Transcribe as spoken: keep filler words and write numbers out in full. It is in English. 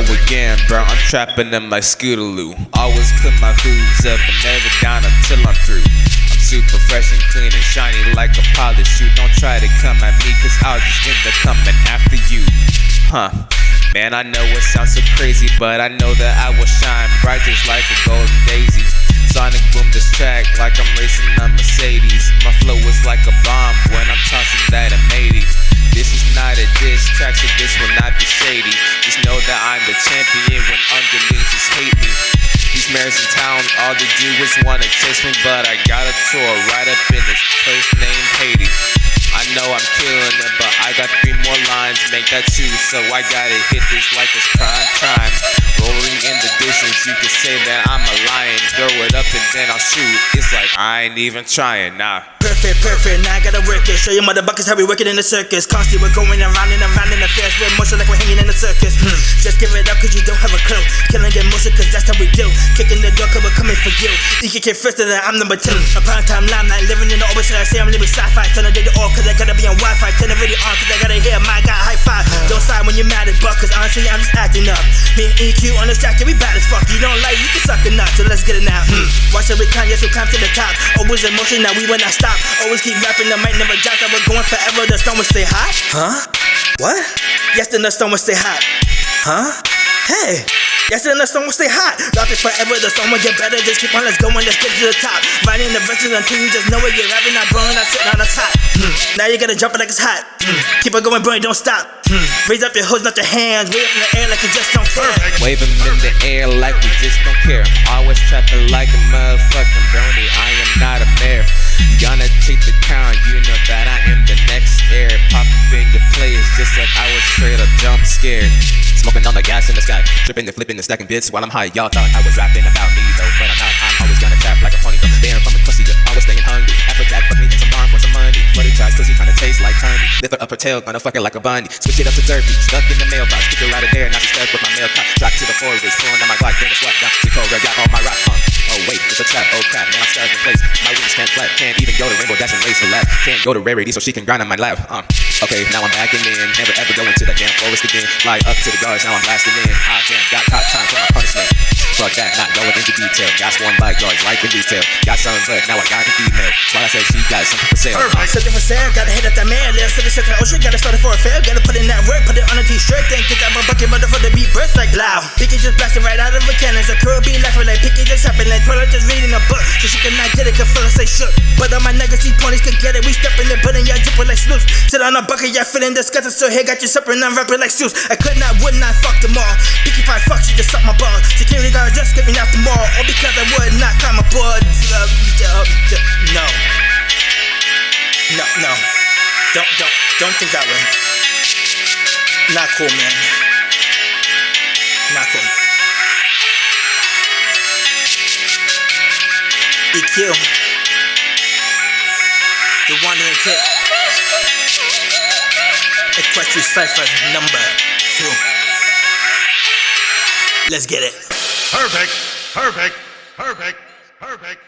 again, bro, I'm trapping them like Scootaloo. Always put my hooves up and never down until I'm through. I'm super fresh and clean and shiny like a polished shoe. Don't try to come at me, cause I'll just end up coming after you. Huh. Man, I know it sounds so crazy, but I know that I will shine bright just like a golden daisy. Sonic boom this track like I'm racing a Mercedes. My flow is like a bomb when I'm tossing that M eighty. This is not a diss track, so this will not be shady. Just know that I'm the champion when underlings just hate me. These mares in town, all they do is wanna chase me, but I got a tour right up in this place named Haiti. I know I'm killing it, but I got three more lines, make that two, so I gotta hit this like it's prime time. Rolling in the distance, you can say that I'm a lion. Throw it up and then I'll shoot. It's like I ain't even trying, nah. Perfect, perfect, now I gotta work it. Show you motherfuckers how we work it in the circus. Constantly we're going around and around in the fast with motion like we're hanging in the circus. hmm. Just give it up cause you don't have a clue. Killing your motion cause that's how we do. Kicking the door cause we're coming for you. You can get first and then I'm number two. A prime time limelight, living in the open, so I say I'm living sci-fi. Turn the all cause I gotta be on Wi-Fi. Turn the radio on cause I gotta hear my guy high five. Don't side when you're mad as buck cause honestly I'm just acting up. Me and E Q on this track, yeah, we bad as fuck. You don't like, you can suck a nut, so let's get it now. hmm. Watch every climb, yes we climb to the top. Always in motion, now we will not stop. Always keep rapping, the mic never drops. I was going forever, the storm will stay hot. Huh? What? Yes, then the storm will stay hot. Huh? Hey! Yes, then the storm will stay hot. Rapping forever, the storm will get better. Just keep on, let's go and let's get to the top. Writing the verses until you just know it. You're rapping, not blowing, not sitting on the top. hmm. Now you gotta jump it like it's hot. hmm. Keep it going, bro, don't stop. hmm. Raise up your hoods, not your hands. Wave up in the air like you just don't care. Wave them in the air like we just don't care. Always trapping like a motherfucking brony. I am not a mare. Gonna take the crown, you know that I am the next heir. Pop up in your place just like I was straight up jump scared. Smoking on the gas in the sky, tripping and flipping and stacking bits while I'm high. Y'all thought I was rapping about me though, but I'm not. I'm always gonna trap like a pony though. Bearing from a pussy, always staying hungry. Applejack, fuck me and some barn for some money. Bloody tries, pussy kinda tastes like honey. Lift her up her tail, gonna fuck it like a bunny. Switch it up to derpy, stuck in the mailbox. Kick her out of there, now she's stuck with my mail cop. Drop to the forest, pulling on my Glock, then it's locked down. She cold, got on my rock, huh? Oh wait, it's a trap, oh crap, man I'm stuck in place. My wings can't flap, can't even go to Rainbow Dash and race for lap. Can't go to Rarity so she can grind on my lap. Uh, okay, now I'm backing in, never ever go into the damn forest again. Fly up to the guards, now I'm blasting in. Ah damn, got caught time for my punishment. Fuck that, not going into detail. Got sworn by guards like in retail. Got some but now I got an email. While I said she got something for sale. Uh, something for sale, gotta hit up that man. Let's set the shit to ocean, gotta start it for a fail. Gotta put in that work, put it on a t-shirt. Then get that bucket, mother for the beat burst like loud. Picky just blasting right out of a cannon. So crew be laughing like Picky just happened. Like Twilight just reading a book. So she cannot get it, cause feel say shook. But all my niggas, these ponies can get it. We stepping there, putting y'all dripping like sleuths. Sit on a bucket, y'all feeling disgusted. So here got you supping, I'm rapping like Zeus. I could not, would not, fuck them all. Picky pie, fuck, she just suck my balls. Security guard just get me out the mall. All because I would not climb aboard. Uh, uh, uh, no. No, no. Don't, don't, don't think that way. Not cool, man. Not cool. E Q. The Wandering Kid. Equestrian Cypher number two. Let's get it. Perfect, perfect, perfect, perfect.